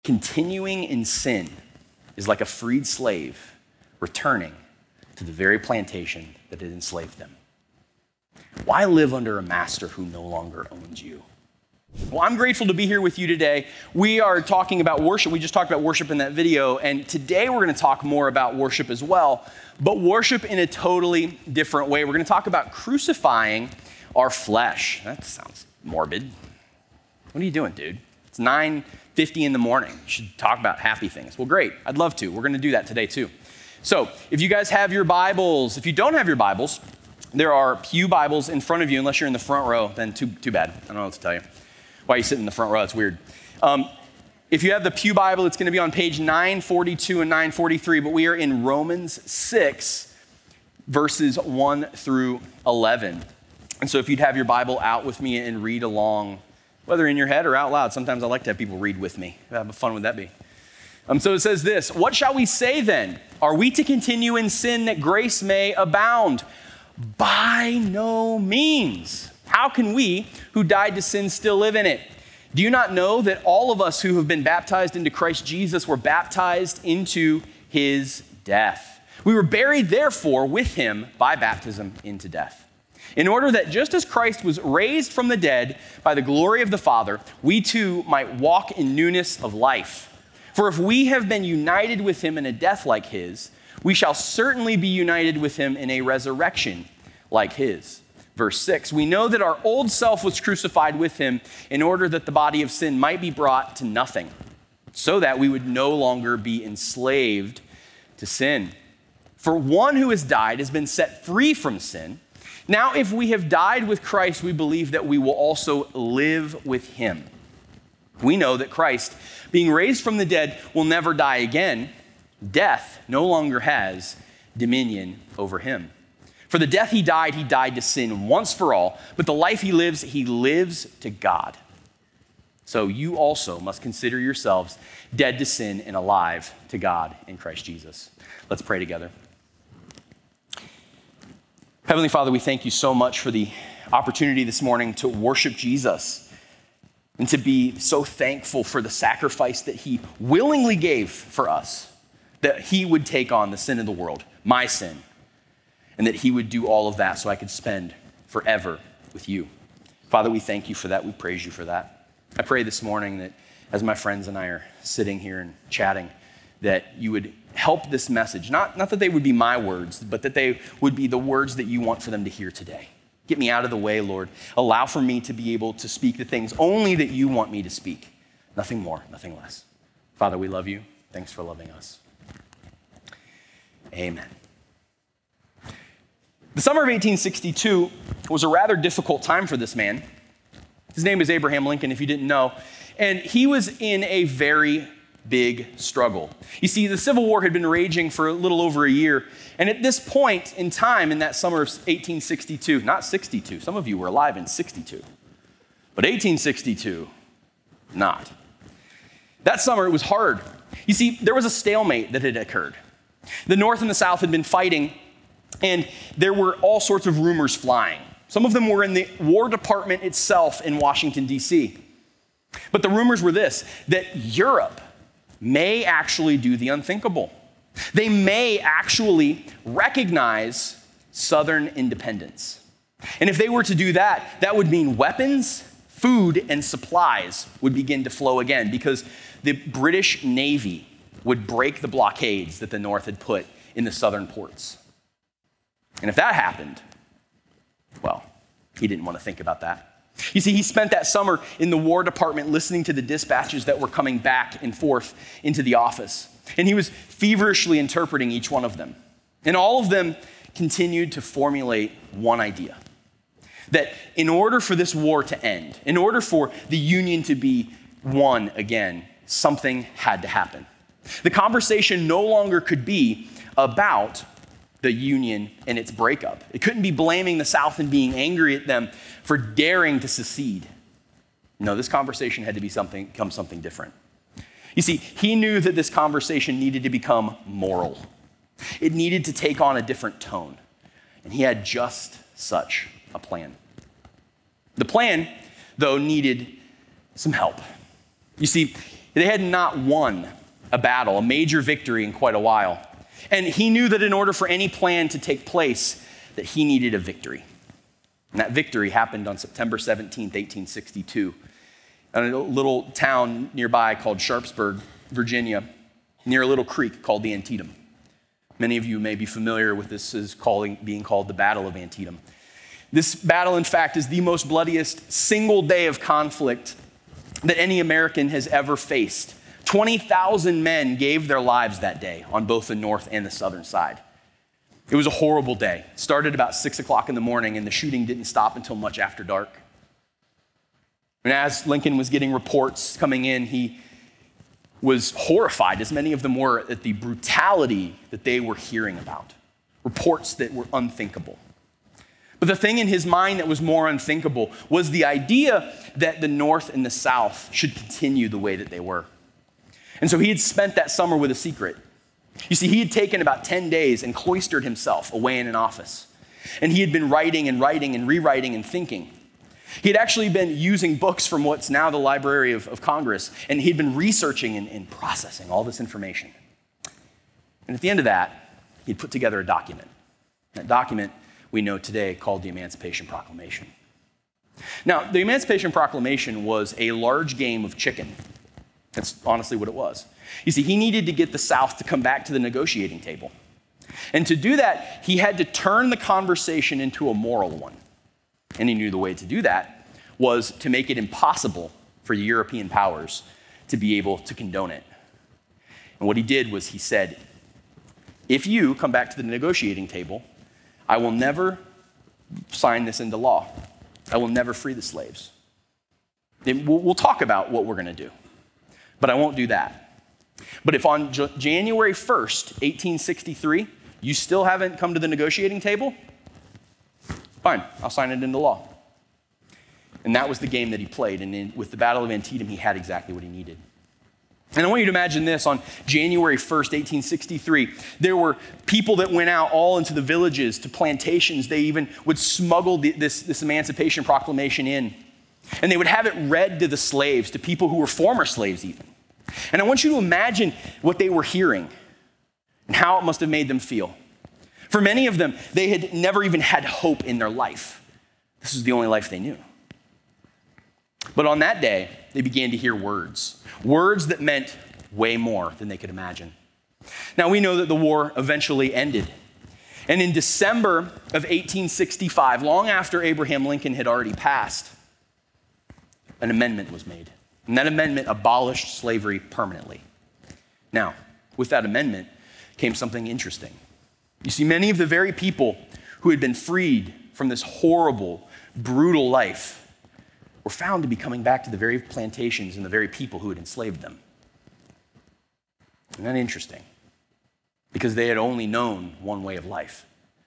Continuing in sin is like a freed slave returning to the very plantation that had enslaved them. Why live under a master who no longer owns you? Well, I'm grateful to be here with you today. We are talking about worship. We just talked about worship in that video, and today we're going to talk more about worship as well, but worship in a totally different way. We're going to talk about crucifying our flesh. That sounds morbid. What are you doing, dude? It's 9:50 in the morning. You should talk about happy things. Well, great. I'd love to. We're going to do that today too. So if you guys have your Bibles, if you don't have your Bibles, there are pew Bibles in front of you. Unless you're in the front row, then too bad. I don't know what to tell you. Why you sit in the front row? It's weird. If you have the pew Bible, it's going to be on page 942 and 943, but we are in Romans 6, verses 1 through 11. And so if you'd have your Bible out with me and read along, whether in your head or out loud, sometimes I like to have people read with me. How fun would that be? So it says this: "What shall we say then? Are we to continue in sin that grace may abound? By no means. How can we who died to sin still live in it? Do you not know that all of us who have been baptized into Christ Jesus were baptized into his death? We were buried therefore with him by baptism into death, in order that just as Christ was raised from the dead by the glory of the Father, we too might walk in newness of life. For if we have been united with him in a death like his, we shall certainly be united with him in a resurrection like his." Verse 6, "We know that our old self was crucified with him in order that the body of sin might be brought to nothing, so that we would no longer be enslaved to sin. For one who has died has been set free from sin. Now, if we have died with Christ, we believe that we will also live with him. We know that Christ, being raised from the dead, will never die again. Death no longer has dominion over him. For the death he died to sin once for all, but the life he lives to God. So you also must consider yourselves dead to sin and alive to God in Christ Jesus." Let's pray together. Heavenly Father, we thank you so much for the opportunity this morning to worship Jesus and to be so thankful for the sacrifice that he willingly gave for us, that he would take on the sin of the world, my sin, and that he would do all of that so I could spend forever with you. Father, we thank you for that. We praise you for that. I pray this morning that as my friends and I are sitting here and chatting, that you would help this message, not that they would be my words, but that they would be the words that you want for them to hear today. Get me out of the way, Lord. Allow for me to be able to speak the things only that you want me to speak. Nothing more, nothing less. Father, we love you. Thanks for loving us. Amen. The summer of 1862 was a rather difficult time for this man. His name is Abraham Lincoln, if you didn't know. And he was in a very big struggle. You see, the Civil War had been raging for a little over a year. And at this point in time, in that summer of 1862, not 62, some of you were alive in 62, but 1862, not. That summer, it was hard. You see, there was a stalemate that had occurred. The North and the South had been fighting, and there were all sorts of rumors flying. Some of them were in the War Department itself in Washington, D.C. But the rumors were this: that Europe may actually do the unthinkable. They may actually recognize Southern independence. And if they were to do that, that would mean weapons, food, and supplies would begin to flow again, because the British Navy would break the blockades that the North had put in the southern ports. And if that happened, well, he didn't want to think about that. You see, he spent that summer in the War Department listening to the dispatches that were coming back and forth into the office. And he was feverishly interpreting each one of them. And all of them continued to formulate one idea: that in order for this war to end, in order for the Union to be won again, something had to happen. The conversation no longer could be about the Union and its breakup. It couldn't be blaming the South and being angry at them for daring to secede. No, this conversation had to become something different. You see, he knew that this conversation needed to become moral. It needed to take on a different tone. And he had just such a plan. The plan, though, needed some help. You see, They had not won a battle, a major victory in quite a while. And he knew that in order for any plan to take place, that he needed a victory. And that victory happened on September 17th, 1862, in a little town nearby called Sharpsburg, Virginia, near a little creek called the Antietam. Many of you may be familiar with this as being called the Battle of Antietam. This battle, in fact, is the most bloodiest single day of conflict that any American has ever faced. 20,000 men gave their lives that day on both the north and the southern side. It was a horrible day. It started about 6 o'clock in the morning, and the shooting didn't stop until much after dark. And as Lincoln was getting reports coming in, he was horrified, as many of them were, at the brutality that they were hearing about. Reports that were unthinkable. But the thing in his mind that was more unthinkable was the idea that the North and the South should continue the way that they were. And so he had spent that summer with a secret. You see, he had taken about 10 days and cloistered himself away in an office. And he had been writing and rewriting and thinking. He had actually been using books from what's now the Library of Congress, and he'd been researching and processing all this information. And at the end of that, he'd put together a document. That document we know today called the Emancipation Proclamation. Now, the Emancipation Proclamation was a large game of chicken. That's honestly what it was. You see, he needed to get the South to come back to the negotiating table. And to do that, he had to turn the conversation into a moral one. And he knew the way to do that was to make it impossible for the European powers to be able to condone it. And what he did was he said, if you come back to the negotiating table, I will never sign this into law. I will never free the slaves. We'll talk about what we're going to do, but I won't do that. But if on January 1st, 1863, you still haven't come to the negotiating table, fine, I'll sign it into law. And that was the game that he played. And with the Battle of Antietam, he had exactly what he needed. And I want you to imagine this. On January 1st, 1863, there were people that went out all into the villages, to plantations. They even would smuggle this Emancipation Proclamation in. And they would have it read to the slaves, to people who were former slaves even. And I want you to imagine what they were hearing and how it must have made them feel. For many of them, they had never even had hope in their life. This was the only life they knew. But on that day, they began to hear words that meant way more than they could imagine. Now, we know that the war eventually ended. And in December of 1865, long after Abraham Lincoln had already passed, an amendment was made. And that amendment abolished slavery permanently. Now, with that amendment came something interesting. You see, many of the very people who had been freed from this horrible, brutal life were found to be coming back to the very plantations and the very people who had enslaved them. Isn't that interesting? Because they had only known one way of life.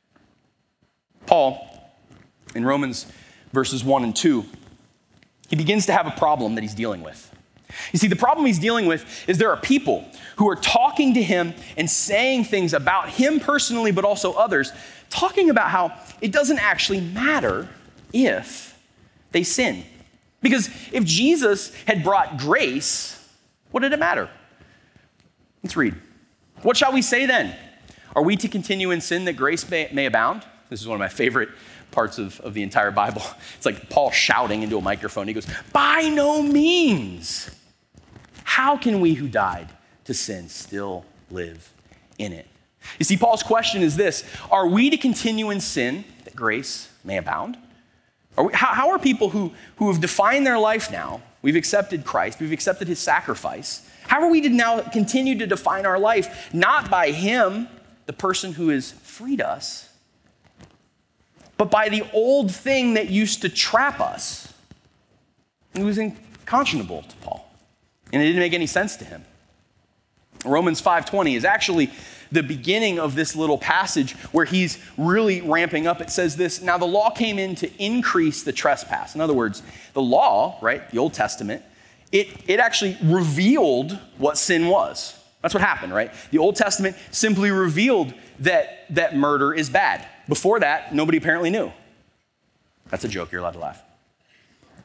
Paul, in Romans verses 1 and 2, he begins to have a problem that he's dealing with. You see, the problem he's dealing with is there are people who are talking to him and saying things about him personally, but also others, talking about how it doesn't actually matter if they sin. Because if Jesus had brought grace, what did it matter? Let's read. What shall we say then? Are we to continue in sin that grace may abound? This is one of my favorite parts of the entire Bible. It's like Paul shouting into a microphone. He goes, by no means. How can we who died to sin still live in it? You see, Paul's question is this: are we to continue in sin that grace may abound? How are people who have defined their life now, we've accepted Christ, we've accepted his sacrifice, how are we to now continue to define our life not by him, the person who has freed us, but by the old thing that used to trap us? It was unconscionable to Paul, and it didn't make any sense to him. Romans 5:20 is actually the beginning of this little passage where he's really ramping up. It says this: now the law came in to increase the trespass. In other words, the law, right, the Old Testament, it actually revealed what sin was. That's what happened, right? The Old Testament simply revealed that murder is bad. Before that, nobody apparently knew. That's a joke, you're allowed to laugh.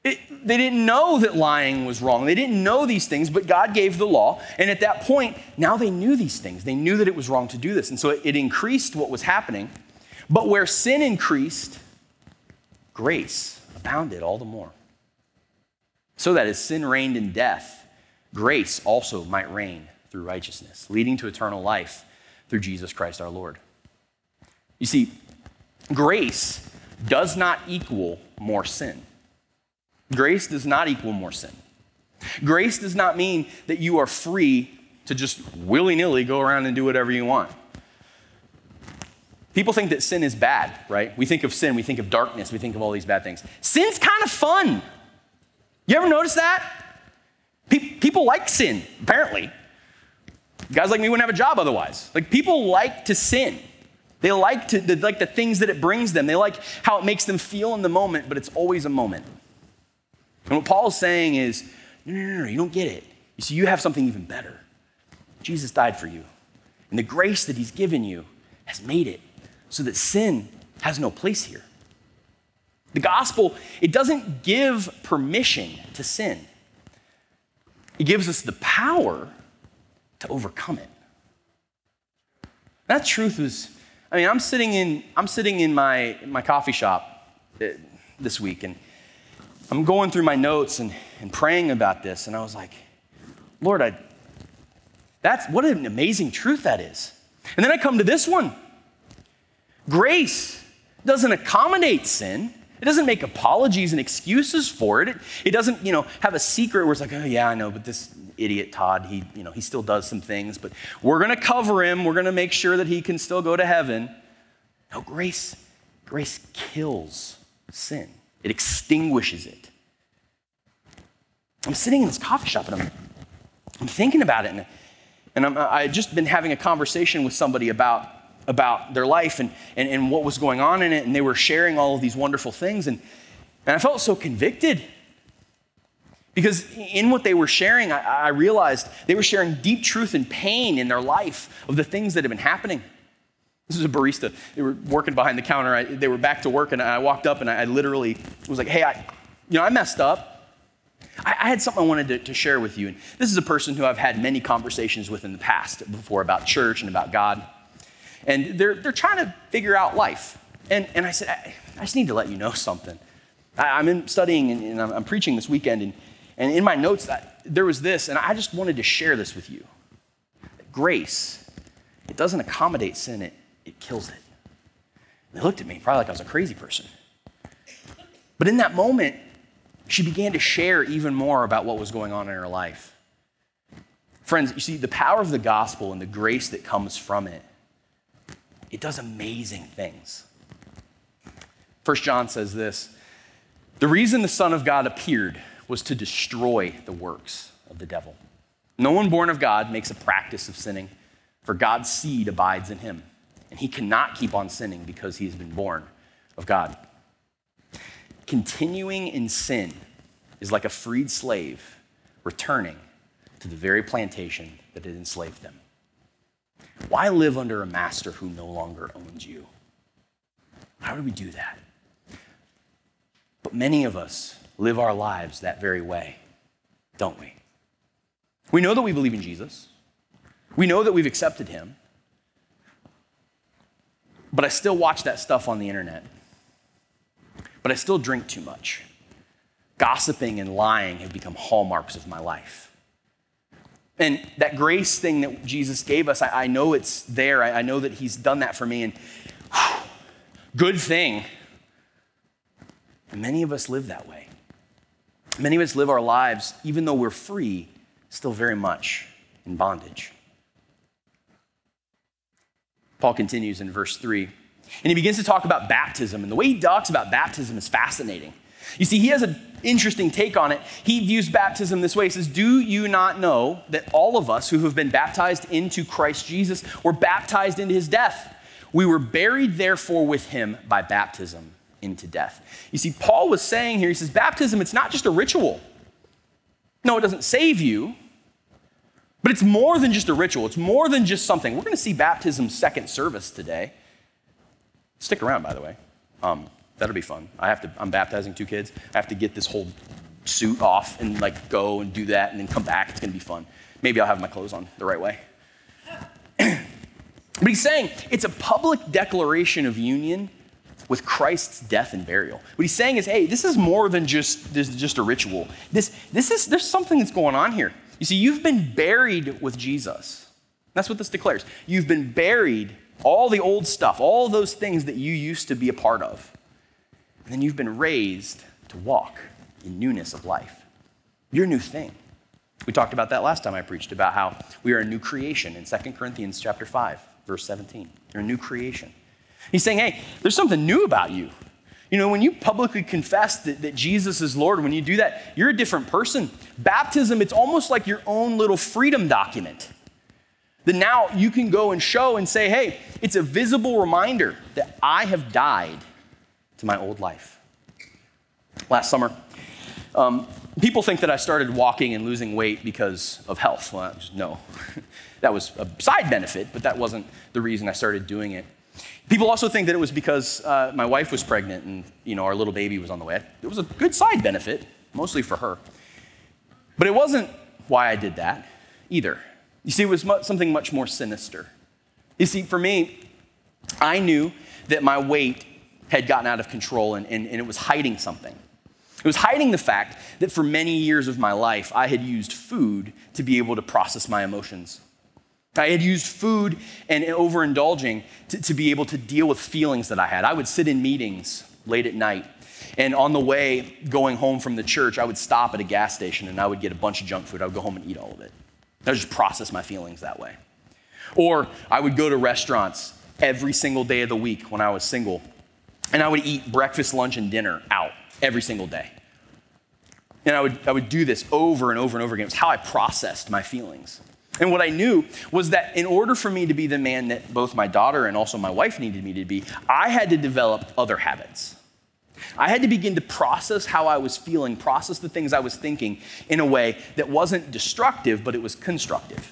They didn't know that lying was wrong. They didn't know these things, but God gave the law. And at that point, now they knew these things. They knew that it was wrong to do this. And so it increased what was happening. But where sin increased, grace abounded all the more. So that as sin reigned in death, grace also might reign through righteousness, leading to eternal life through Jesus Christ our Lord. You see, grace does not equal more sin. Grace does not equal more sin. Grace does not mean that you are free to just willy-nilly go around and do whatever you want. People think that sin is bad, right? We think of sin, we think of darkness, we think of all these bad things. Sin's kind of fun. You ever notice that? People like sin, apparently. Guys like me wouldn't have a job otherwise. Like, people like to sin. They like the things that it brings them. They like how it makes them feel in the moment, but it's always a moment. And what Paul is saying is, no, you don't get it. You see, you have something even better. Jesus died for you. And the grace that he's given you has made it so that sin has no place here. The gospel, it doesn't give permission to sin. It gives us the power to overcome it. That truth was, I'm sitting in my coffee shop this week, and I'm going through my notes and praying about this, and I was like, Lord, what an amazing truth that is. And then I come to this one. Grace doesn't accommodate sin. It doesn't make apologies and excuses for it. It doesn't, have a secret where it's like, oh yeah, I know, but this idiot Todd, he still does some things, but we're going to cover him. We're going to make sure that he can still go to heaven. No, grace kills sin. It extinguishes it. I'm sitting in this coffee shop and I'm thinking about it, and I just been having a conversation with somebody about their life and what was going on in it, and they were sharing all of these wonderful things, and I felt so convicted because in what they were sharing, I realized they were sharing deep truth and pain in their life of the things that have been happening. This is a barista. They were working behind the counter. They were back to work, and I walked up, and I literally was like, hey, I messed up. I had something I wanted to share with you. And this is a person who I've had many conversations with in the past before about church and about God. And they're trying to figure out life. And I said, I just need to let you know something. I'm studying and I'm preaching this weekend. And in my notes, there was this, and I just wanted to share this with you. Grace, it doesn't accommodate sin, it kills it. And they looked at me, probably like I was a crazy person. But in that moment, she began to share even more about what was going on in her life. Friends, you see, the power of the gospel and the grace that comes from it, it does amazing things. 1 John says this, the reason the Son of God appeared was to destroy the works of the devil. No one born of God makes a practice of sinning, for God's seed abides in him, and he cannot keep on sinning because he has been born of God. Continuing in sin is like a freed slave returning to the very plantation that had enslaved them. Why live under a master who no longer owns you? How do we do that? But many of us live our lives that very way, don't we? We know that we believe in Jesus. We know that we've accepted him. But I still watch that stuff on the internet. But I still drink too much. Gossiping and lying have become hallmarks of my life. And that grace thing that Jesus gave us, I know it's there. I know that he's done that for me. And good thing. And many of us live that way. Many of us live our lives, even though we're free, still very much in bondage. Paul continues in verse 3. And he begins to talk about baptism. And the way he talks about baptism is fascinating. You see, he has an interesting take on it. He views baptism this way. He says, do you not know that all of us who have been baptized into Christ Jesus were baptized into his death? We were buried, therefore, with him by baptism into death. You see, Paul was saying here, he says, baptism, it's not just a ritual. No, it doesn't save you, but it's more than just a ritual. It's more than just something. We're going to see baptism's second service today. Stick around, by the way. That'll be fun. I'm baptizing 2 kids. I have to get this whole suit off and like go and do that and then come back. It's gonna be fun. Maybe I'll have my clothes on the right way. But he's saying it's a public declaration of union with Christ's death and burial. What he's saying is, hey, this is more than just a ritual. There's something that's going on here. You see, you've been buried with Jesus. That's what this declares. You've been buried, all the old stuff, all those things that you used to be a part of. And then you've been raised to walk in newness of life. You're a new thing. We talked about that last time I preached about how we are a new creation in 2 Corinthians chapter 5, verse 17. You're a new creation. He's saying, hey, there's something new about you. You know, when you publicly confess that Jesus is Lord, when you do that, you're a different person. Baptism, it's almost like your own little freedom document. That now you can go and show and say, hey, it's a visible reminder that I have died to my old life. Last summer, people think that I started walking and losing weight because of health. Well, no, that was a side benefit, but that wasn't the reason I started doing it. People also think that it was because my wife was pregnant and, you know, our little baby was on the way. It was a good side benefit, mostly for her. But it wasn't why I did that either. You see, it was something much more sinister. You see, for me, I knew that my weight had gotten out of control and it was hiding something. It was hiding the fact that for many years of my life, I had used food to be able to process my emotions. I had used food and overindulging to be able to deal with feelings that I had. I would sit in meetings late at night, and on the way going home from the church, I would stop at a gas station and I would get a bunch of junk food. I would go home and eat all of it. I would just process my feelings that way. Or I would go to restaurants every single day of the week when I was single, and I would eat breakfast, lunch, and dinner out every single day. And I would do this over and over and over again. It was how I processed my feelings. And what I knew was that in order for me to be the man that both my daughter and also my wife needed me to be, I had to develop other habits. I had to begin to process how I was feeling, process the things I was thinking in a way that wasn't destructive, but it was constructive.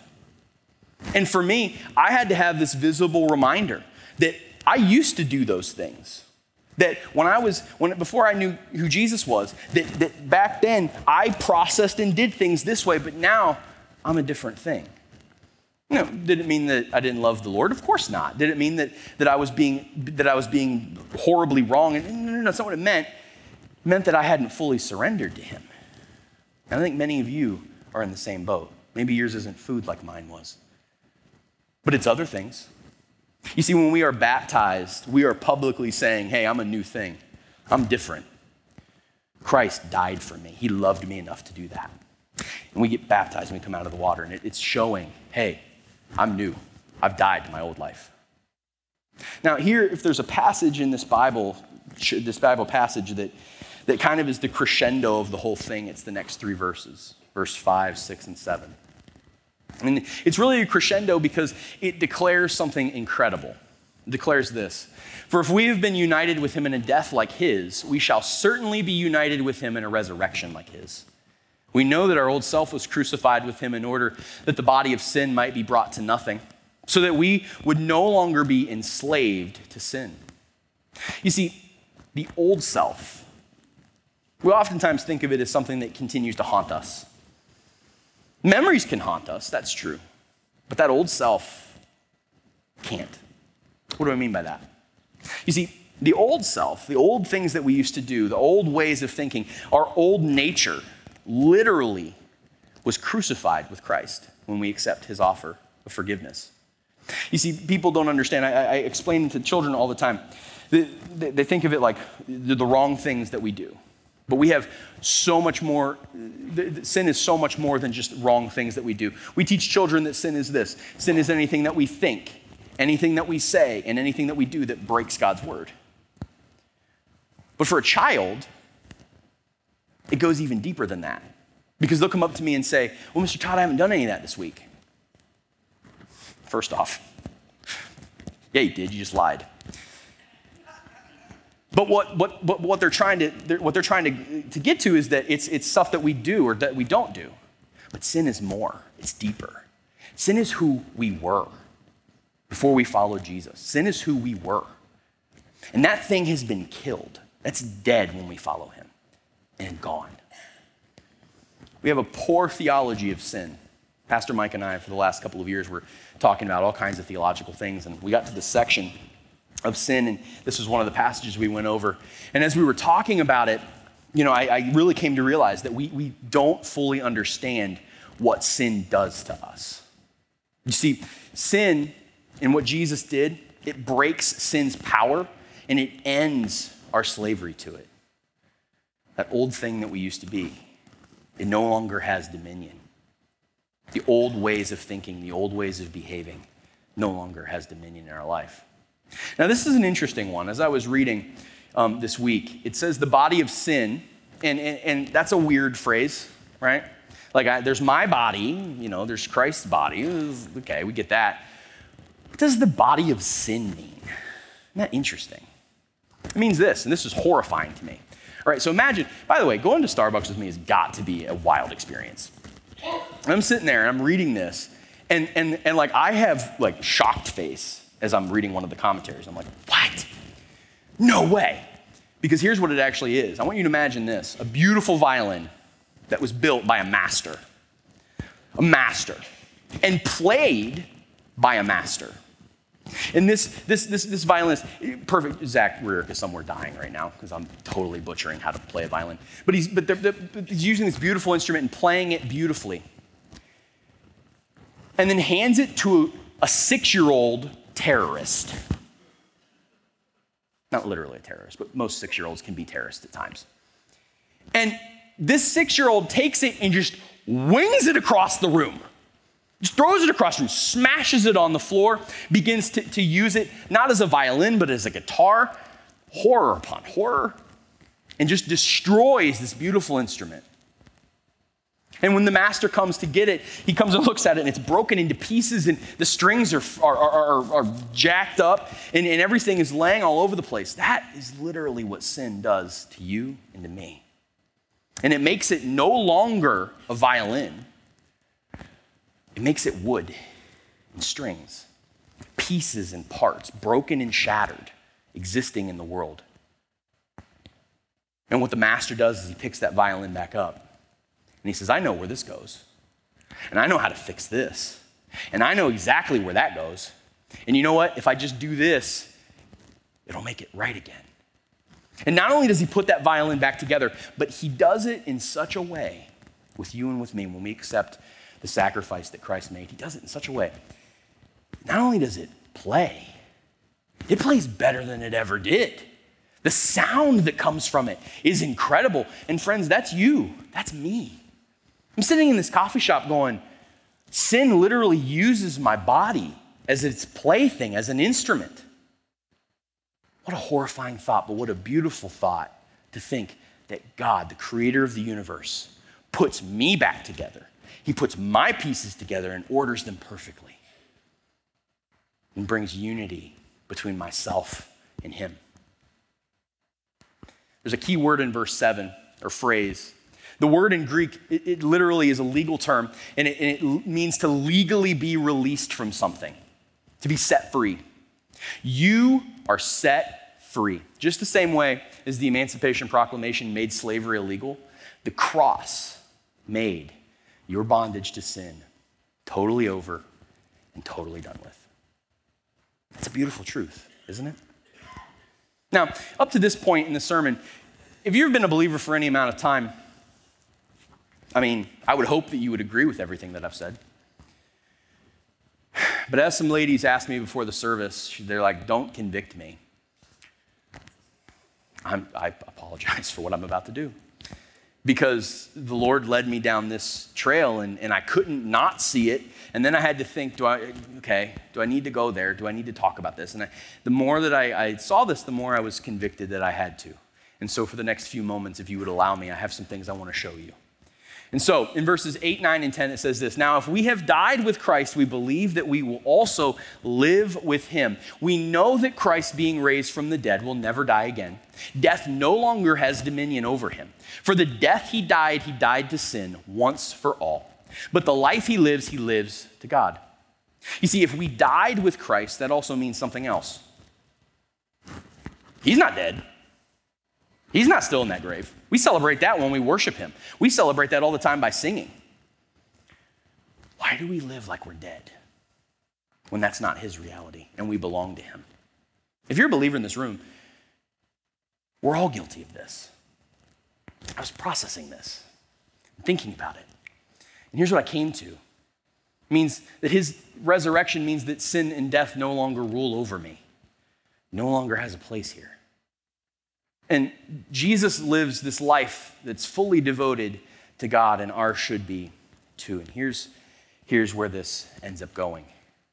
And for me, I had to have this visible reminder that I used to do those things. That before I knew who Jesus was, that back then I processed and did things this way, but now I'm a different thing. You know, did it mean that I didn't love the Lord? Of course not. Did it mean that I was being horribly wrong? And no, that's not what it meant. It meant that I hadn't fully surrendered to him. And I think many of you are in the same boat. Maybe yours isn't food like mine was, but it's other things. You see, when we are baptized, we are publicly saying, hey, I'm a new thing. I'm different. Christ died for me. He loved me enough to do that. And we get baptized and we come out of the water, and it's showing, hey, I'm new. I've died to my old life. Now here, if there's a passage in this Bible passage that kind of is the crescendo of the whole thing, it's the next 3 verses, verse 5, 6, and 7. And it's really a crescendo because it declares something incredible. It declares this: for if we have been united with him in a death like his, we shall certainly be united with him in a resurrection like his. We know that our old self was crucified with him in order that the body of sin might be brought to nothing, so that we would no longer be enslaved to sin. You see, the old self, we oftentimes think of it as something that continues to haunt us. Memories can haunt us, that's true, but that old self can't. What do I mean by that? You see, the old self, the old things that we used to do, the old ways of thinking, our old nature literally was crucified with Christ when we accept his offer of forgiveness. You see, people don't understand. I explain to children all the time. They think of it like the wrong things that we do. But we have so much more. Sin is so much more than just wrong things that we do. We teach children that sin is this. Sin is anything that we think, anything that we say, and anything that we do that breaks God's word. But for a child, it goes even deeper than that. Because they'll come up to me and say, well, Mr. Todd, I haven't done any of that this week. First off, yeah, you did. You just lied. But what they're trying to get to is that it's stuff that we do or that we don't do. But sin is more. It's deeper. Sin is who we were before we followed Jesus. Sin is who we were. And that thing has been killed. That's dead when we follow him and gone. We have a poor theology of sin. Pastor Mike and I, for the last couple of years, were talking about all kinds of theological things, and we got to this section of sin, and this was one of the passages we went over. And as we were talking about it, I really came to realize that we don't fully understand what sin does to us. You see, sin and what Jesus did, it breaks sin's power, and it ends our slavery to it. That old thing that we used to be, it no longer has dominion. The old ways of thinking, the old ways of behaving, no longer has dominion in our life. Now, this is an interesting one. As I was reading this week, it says the body of sin, and that's a weird phrase, right? Like, there's my body, there's Christ's body. Okay, we get that. What does the body of sin mean? Isn't that interesting? It means this, and this is horrifying to me. All right, so imagine, by the way, going to Starbucks with me has got to be a wild experience. I'm sitting there and I'm reading this, and like I have like shocked face as I'm reading one of the commentaries. I'm like, what? No way. Because here's what it actually is. I want you to imagine this, a beautiful violin that was built by a master, and played by a master. And this violinist, perfect, Zach Rearick is somewhere dying right now because I'm totally butchering how to play a violin. But he's using this beautiful instrument and playing it beautifully. And then hands it to a 6-year-old terrorist. Not literally a terrorist, but most 6-year-olds can be terrorists at times. And this 6-year-old takes it and just wings it across the room. Just throws it across the room, smashes it on the floor, begins to use it not as a violin, but as a guitar, horror upon horror, and just destroys this beautiful instrument. And when the master comes to get it, he comes and looks at it, and it's broken into pieces, and the strings are jacked up, and everything is laying all over the place. That is literally what sin does to you and to me. And it makes it no longer a violin. It makes it wood and strings, pieces and parts, broken and shattered, existing in the world. And what the master does is he picks that violin back up, and he says, I know where this goes, and I know how to fix this, and I know exactly where that goes. And you know what? If I just do this, it'll make it right again. And not only does he put that violin back together, but he does it in such a way with you and with me when we accept the sacrifice that Christ made. He does it in such a way. Not only does it play, it plays better than it ever did. The sound that comes from it is incredible. And friends, that's you. That's me. I'm sitting in this coffee shop going, sin literally uses my body as its plaything, as an instrument. What a horrifying thought, but what a beautiful thought to think that God, the creator of the universe, puts me back together. He puts my pieces together and orders them perfectly and brings unity between myself and him. There's a key word in verse 7, or phrase. The word in Greek, it literally is a legal term, and it means to legally be released from something, to be set free. You are set free. Just the same way as the Emancipation Proclamation made slavery illegal, the cross made your bondage to sin totally over and totally done with. That's a beautiful truth, isn't it? Now, up to this point in the sermon, if you've been a believer for any amount of time, I would hope that you would agree with everything that I've said. But as some ladies asked me before the service, they're like, don't convict me. I apologize for what I'm about to do. Because the Lord led me down this trail and I couldn't not see it. And then I had to think, do I need to go there? Do I need to talk about this? And the more that I saw this, the more I was convicted that I had to. And so for the next few moments, if you would allow me, I have some things I want to show you. And so in verses 8, 9, and 10, it says this: now, if we have died with Christ, we believe that we will also live with him. We know that Christ, being raised from the dead, will never die again. Death no longer has dominion over him. For the death he died to sin once for all. But the life he lives to God. You see, if we died with Christ, that also means something else. He's not dead. He's not still in that grave. We celebrate that when we worship him. We celebrate that all the time by singing. Why do we live like we're dead when that's not his reality and we belong to him? If you're a believer in this room, we're all guilty of this. I was processing this, thinking about it. And here's what I came to. It means that his resurrection means that sin and death no longer rule over me, no longer has a place here. And Jesus lives this life that's fully devoted to God, and ours should be too. And here's where this ends up going.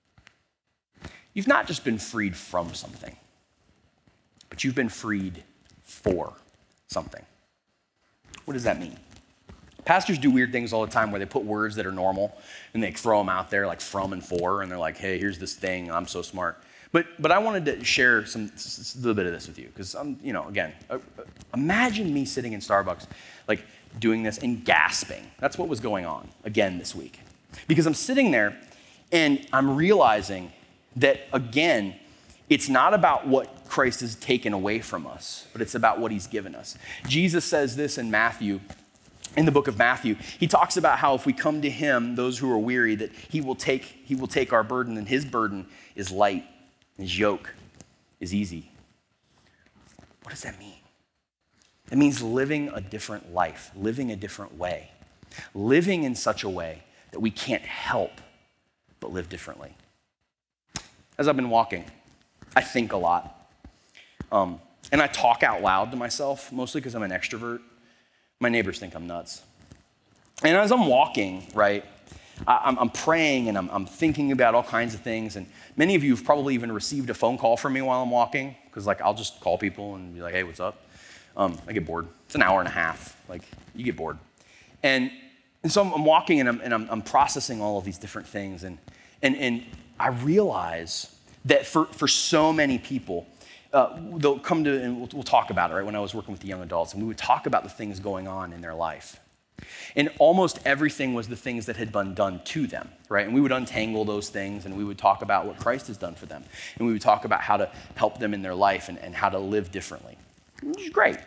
You've not just been freed from something, but you've been freed for something. What does that mean? Pastors do weird things all the time where they put words that are normal and they throw them out there like from and for, and they're like, hey, here's this thing, I'm so smart. But I wanted to share a little bit of this with you because, again, imagine me sitting in Starbucks, like doing this and gasping. That's what was going on again this week. Because I'm sitting there and I'm realizing that, again, it's not about what Christ has taken away from us, but it's about what he's given us. Jesus says this in Matthew, in the book of Matthew. He talks about how if we come to him, those who are weary, that he will take our burden, and his burden is light. His yoke is easy. What does that mean? It means living a different life, living a different way, living in such a way that we can't help but live differently. As I've been walking, I think a lot. And I talk out loud to myself, mostly because I'm an extrovert. My neighbors think I'm nuts. And as I'm walking, right, I'm praying and I'm thinking about all kinds of things. And many of you have probably even received a phone call from me while I'm walking, because I'll just call people and be like, hey, what's up? I get bored. It's an hour and a half. You get bored. And so I'm walking and I'm processing all of these different things. And I realize that for so many people, they'll come to, and we'll talk about it, right? When I was working with the young adults, and we would talk about the things going on in their life. And almost everything was the things that had been done to them, right? And we would untangle those things, and we would talk about what Christ has done for them. And we would talk about how to help them in their life and how to live differently, which is great.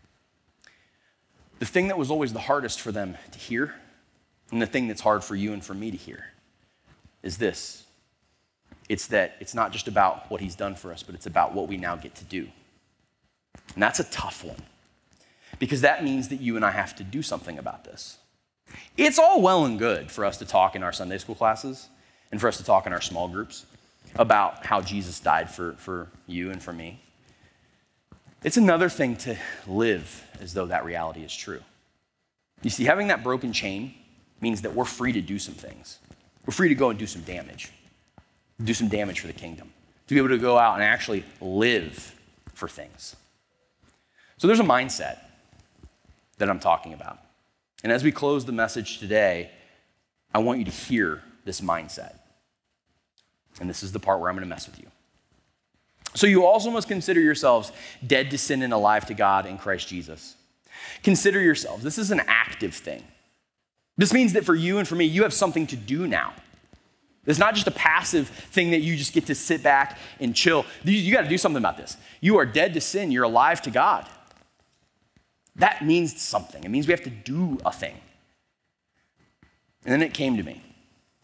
The thing that was always the hardest for them to hear, and the thing that's hard for you and for me to hear, is this. It's that it's not just about what he's done for us, but it's about what we now get to do. And that's a tough one, because that means that you and I have to do something about this. It's all well and good for us to talk in our Sunday school classes and for us to talk in our small groups about how Jesus died for you and for me. It's another thing to live as though that reality is true. You see, having that broken chain means that we're free to do some things. We're free to go and do some damage for the kingdom, to be able to go out and actually live for things. So there's a mindset that I'm talking about. And as we close the message today, I want you to hear this mindset. And this is the part where I'm going to mess with you. So you also must consider yourselves dead to sin and alive to God in Christ Jesus. Consider yourselves. This is an active thing. This means that for you and for me, you have something to do now. It's not just a passive thing that you just get to sit back and chill. You got to do something about this. You are dead to sin. You're alive to God. That means something. It means we have to do a thing. And then it came to me.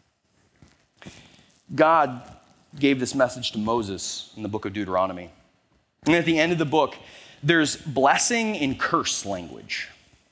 God gave this message to Moses in the book of Deuteronomy. And at the end of the book, there's blessing and curse language.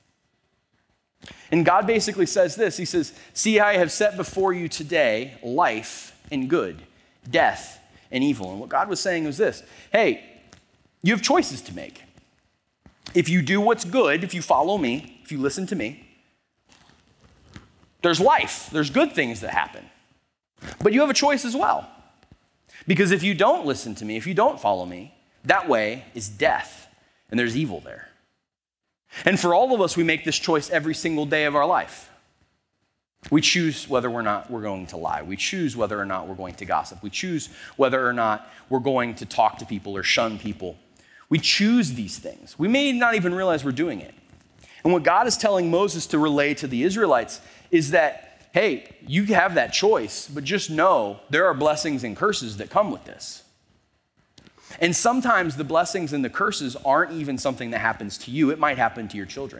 And God basically says this. He says, see, I have set before you today life and good, death and evil. And what God was saying was this. Hey, you have choices to make. If you do what's good, if you follow me, if you listen to me, there's life. There's good things that happen. But you have a choice as well. Because if you don't listen to me, if you don't follow me, that way is death, and there's evil there. And for all of us, we make this choice every single day of our life. We choose whether or not we're going to lie. We choose whether or not we're going to gossip. We choose whether or not we're going to talk to people or shun people. We choose these things. We may not even realize we're doing it. And what God is telling Moses to relay to the Israelites is that, hey, you have that choice, but just know there are blessings and curses that come with this. And sometimes the blessings and the curses aren't even something that happens to you. It might happen to your children.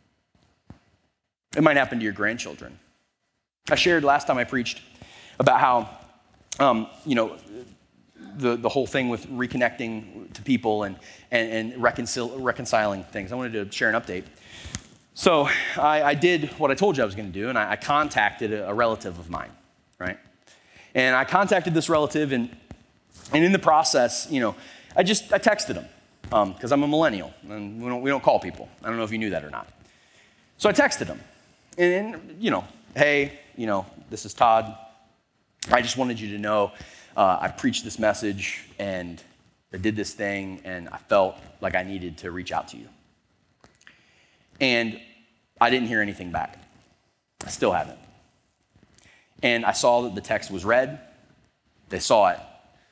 It might happen to your grandchildren. I shared last time I preached about how, the whole thing with reconnecting to people and reconciling things. I wanted to share an update. So I did what I told you I was going to do, and I contacted a relative of mine, right? And I contacted this relative, and in the process, I texted him because I'm a millennial, and we don't call people. I don't know if you knew that or not. So I texted him, and hey, this is Todd. I just wanted you to know I preached this message, and I did this thing, and I felt like I needed to reach out to you. And I didn't hear anything back. I still haven't. And I saw that the text was read. They saw it.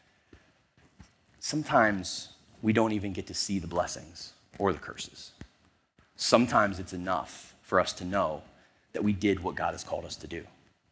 Sometimes we don't even get to see the blessings or the curses. Sometimes it's enough for us to know that we did what God has called us to do.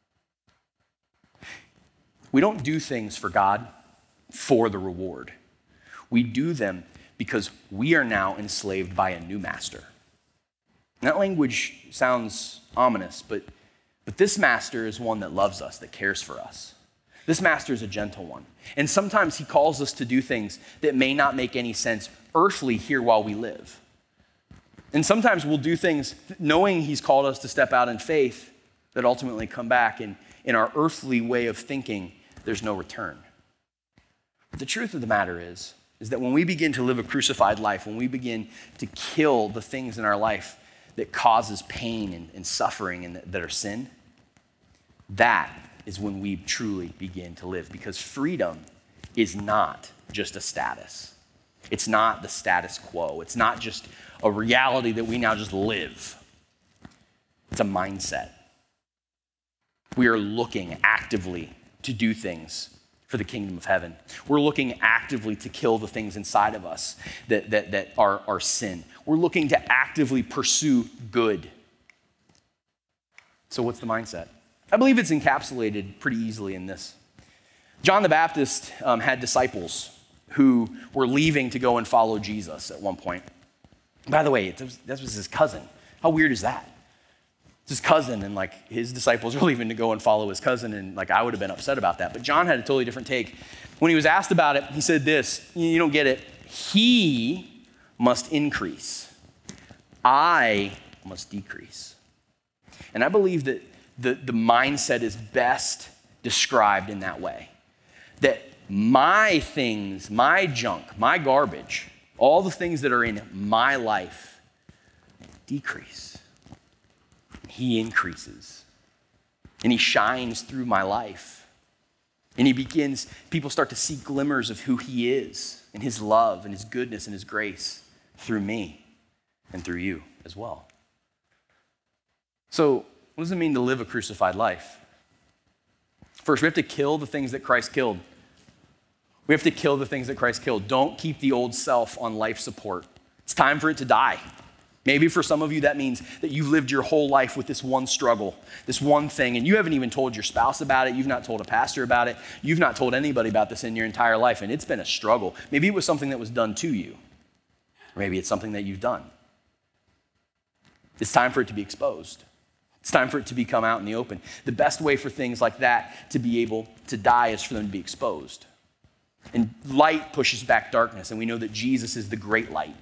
We don't do things for God for the reward. We do them because we are now enslaved by a new master. And that language sounds ominous, but this master is one that loves us, that cares for us. This master is a gentle one. And sometimes he calls us to do things that may not make any sense earthly here while we live. And sometimes we'll do things knowing he's called us to step out in faith that ultimately come back, and in our earthly way of thinking, there's no return. But the truth of the matter is that when we begin to live a crucified life, when we begin to kill the things in our life that causes pain and suffering and that are sin, that is when we truly begin to live, because freedom is not just a status. It's not the status quo. It's not just a reality that we now just live. It's a mindset. We are looking actively to do things for the kingdom of heaven. We're looking actively to kill the things inside of us that are sin. We're looking to actively pursue good. So what's the mindset? I believe it's encapsulated pretty easily in this. John the Baptist had disciples who were leaving to go and follow Jesus at one point. By the way, that was his cousin. How weird is that? It's his cousin, and his disciples are leaving to go and follow his cousin, and I would have been upset about that. But John had a totally different take. When he was asked about it, he said this: you don't get it. He must increase. I must decrease. And I believe that the mindset is best described in that way. That my things, my junk, my garbage, all the things that are in my life decrease. He increases. And he shines through my life. And people start to see glimmers of who he is and his love and his goodness and his grace through me and through you as well. So, what does it mean to live a crucified life? First, we have to kill the things that Christ killed. We have to kill the things that Christ killed. Don't keep the old self on life support. It's time for it to die. Maybe for some of you, that means that you've lived your whole life with this one struggle, this one thing, and you haven't even told your spouse about it. You've not told a pastor about it. You've not told anybody about this in your entire life, and it's been a struggle. Maybe it was something that was done to you. Or maybe it's something that you've done. It's time for it to be exposed. It's time for it to come out in the open. The best way for things like that to be able to die is for them to be exposed. And light pushes back darkness, and we know that Jesus is the great light.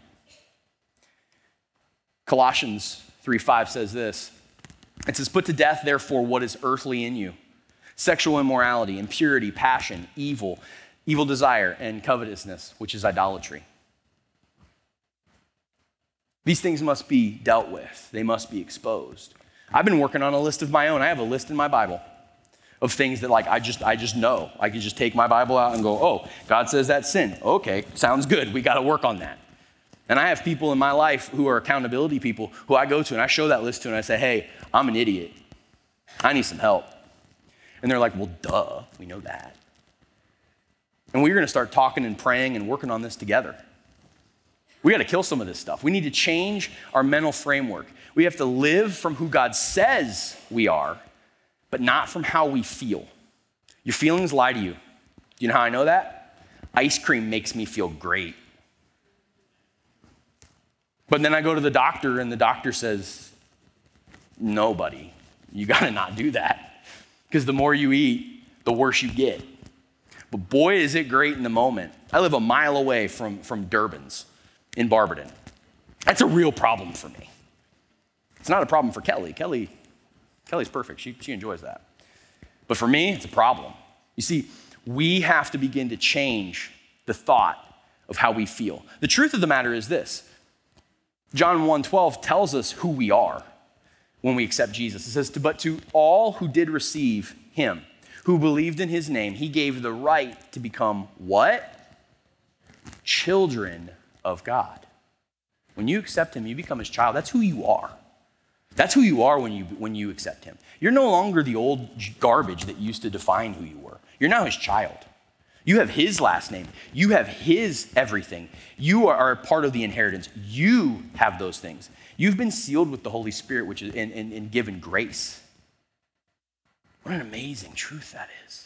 Colossians 3:5 says this. It says, "Put to death, therefore, what is earthly in you: sexual immorality, impurity, passion, evil desire, and covetousness, which is idolatry." These things must be dealt with. They must be exposed. I've been working on a list of my own. I have a list in my Bible of things that I just know. I can just take my Bible out and go, oh, God says that's sin. Okay, sounds good. We got to work on that. And I have people in my life who are accountability people who I go to and I show that list to and I say, hey, I'm an idiot. I need some help. And they're like, well, duh, we know that. And we're going to start talking and praying and working on this together. We got to kill some of this stuff. We need to change our mental framework. We have to live from who God says we are, but not from how we feel. Your feelings lie to you. Do you know how I know that? Ice cream makes me feel great. But then I go to the doctor and the doctor says, no, buddy, you gotta not do that. Because the more you eat, the worse you get. But boy, is it great in the moment. I live a mile away from Durbin's in Barberton. That's a real problem for me. It's not a problem for Kelly. Kelly's perfect. She enjoys that. But for me, it's a problem. You see, we have to begin to change the thought of how we feel. The truth of the matter is this. John 1:12 tells us who we are when we accept Jesus. It says, but to all who did receive him, who believed in his name, he gave the right to become what? Children of God. When you accept him, you become his child. That's who you are. That's who you are when you accept him. You're no longer the old garbage that used to define who you were. You're now his child. You have his last name. You have his everything. You are a part of the inheritance. You have those things. You've been sealed with the Holy Spirit, which is and given grace. What an amazing truth that is.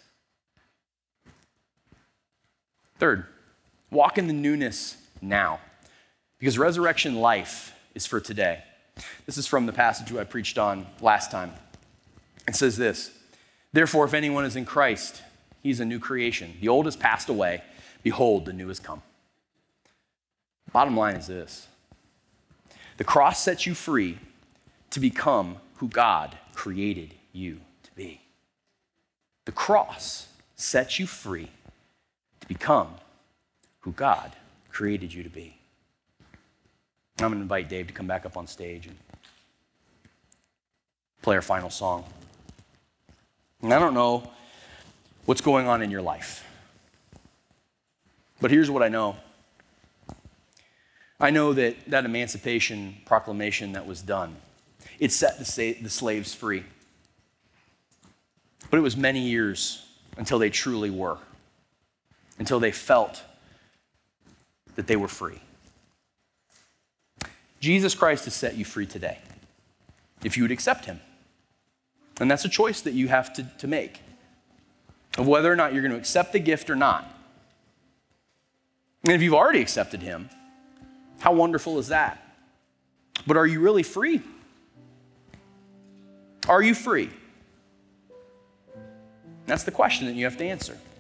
Third, walk in the newness now, because resurrection life is for today. This is from the passage I preached on last time. It says this, therefore, if anyone is in Christ, he's a new creation. The old has passed away. Behold, the new has come. Bottom line is this. The cross sets you free to become who God created you to be. The cross sets you free to become who God created you to be. I'm going to invite Dave to come back up on stage and play our final song. And I don't know what's going on in your life, but here's what I know. I know that Emancipation Proclamation that was done, it set the slaves free. But it was many years until they truly were, until they felt that they were free. Jesus Christ has set you free today, if you would accept him. And that's a choice that you have to make, of whether or not you're going to accept the gift or not. And if you've already accepted him, how wonderful is that? But are you really free? Are you free? That's the question that you have to answer.